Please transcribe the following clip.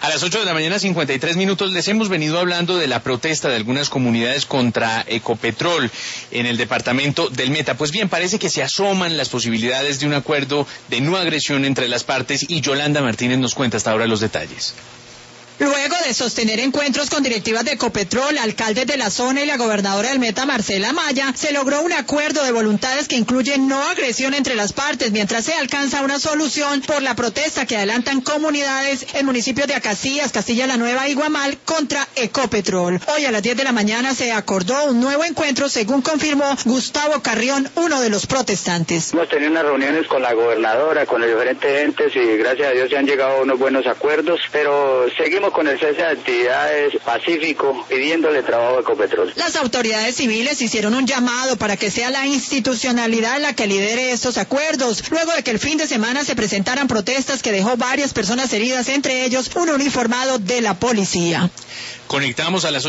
A las 8 de la mañana, 53 minutos, les hemos venido hablando de la protesta de algunas comunidades contra Ecopetrol en el departamento del Meta. Pues bien, parece que se asoman las posibilidades de un acuerdo de no agresión entre las partes y Yolanda Martínez nos cuenta hasta ahora los detalles. Luego de sostener encuentros con directivas de Ecopetrol, alcaldes de la zona y la gobernadora del Meta, Marcela Amaya, se logró un acuerdo de voluntades que incluye no agresión entre las partes, mientras se alcanza una solución por la protesta que adelantan comunidades en municipios de Acacías, Castilla la Nueva y Guamal contra Ecopetrol. Hoy a las 10 de la mañana se acordó un nuevo encuentro, según confirmó Gustavo Carrión, uno de los protestantes. Hemos tenido unas reuniones con la gobernadora, con los diferentes entes y gracias a Dios se han llegado a unos buenos acuerdos, pero seguimos con el cese de actividades pacífico, pidiéndole trabajo a Ecopetrol. Las autoridades civiles hicieron un llamado para que sea la institucionalidad la que lidere estos acuerdos, luego de que el fin de semana se presentaran protestas que dejó varias personas heridas, entre ellos un uniformado de la policía. Conectamos a las